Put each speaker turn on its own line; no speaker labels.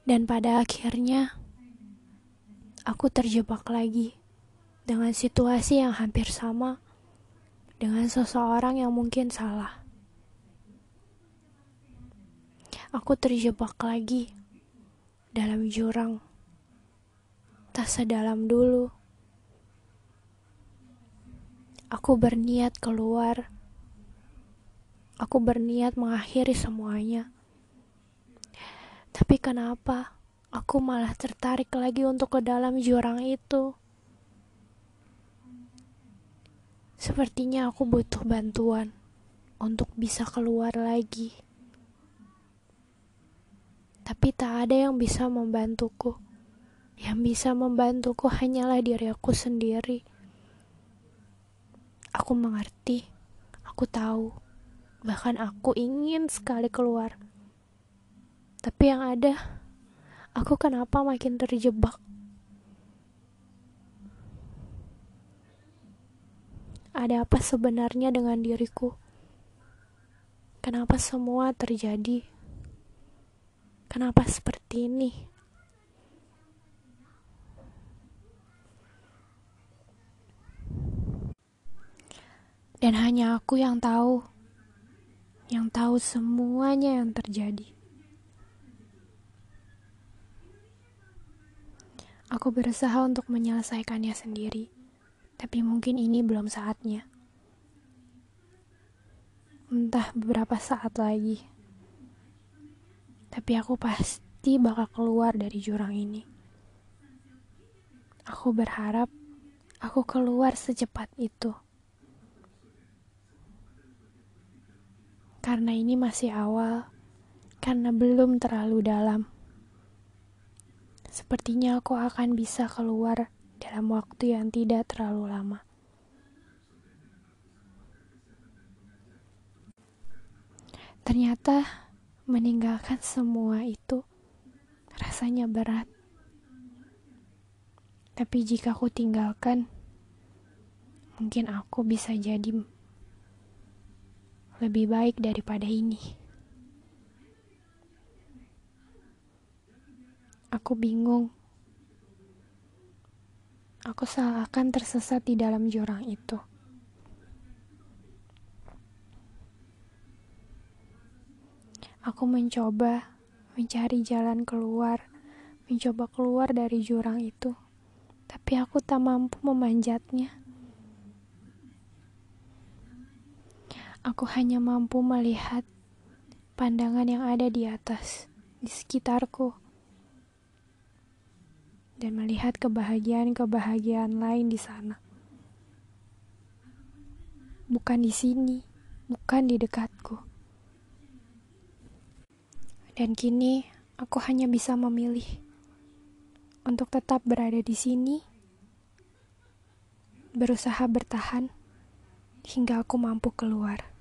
Dan pada akhirnya, aku terjebak lagi dengan situasi yang hampir sama, dengan seseorang yang mungkin salah. Aku terjebak lagi dalam jurang, tak sedalam dulu. Aku berniat keluar, aku berniat mengakhiri semuanya. Tapi kenapa aku malah tertarik lagi untuk ke dalam jurang itu? Sepertinya aku butuh bantuan untuk bisa keluar lagi. Tapi tak ada yang bisa membantuku. Yang bisa membantuku hanyalah diri aku sendiri. Aku mengerti, aku tahu, bahkan aku ingin sekali keluar. Tapi yang ada, aku kenapa makin terjebak? Ada apa sebenarnya dengan diriku? Kenapa semua terjadi? Kenapa seperti ini? Dan hanya aku yang tahu semuanya yang terjadi. Aku berusaha untuk menyelesaikannya sendiri, tapi mungkin ini belum saatnya. Entah beberapa saat lagi. Tapi aku pasti bakal keluar dari jurang ini. Aku berharap aku keluar secepat itu. Karena ini masih awal, karena belum terlalu dalam. Sepertinya aku akan bisa keluar dalam waktu yang tidak terlalu lama. Ternyata meninggalkan semua itu rasanya berat. Tapi jika aku tinggalkan, mungkin aku bisa jadi lebih baik daripada ini. Aku bingung. Aku seakan tersesat di dalam jurang itu. Aku mencoba mencari jalan keluar, mencoba keluar dari jurang itu. Tapi aku tak mampu memanjatnya. Aku hanya mampu melihat pandangan yang ada di atas, di sekitarku. Dan melihat kebahagiaan-kebahagiaan lain di sana. Bukan di sini, bukan di dekatku. Dan kini aku hanya bisa memilih untuk tetap berada di sini, berusaha bertahan hingga aku mampu keluar.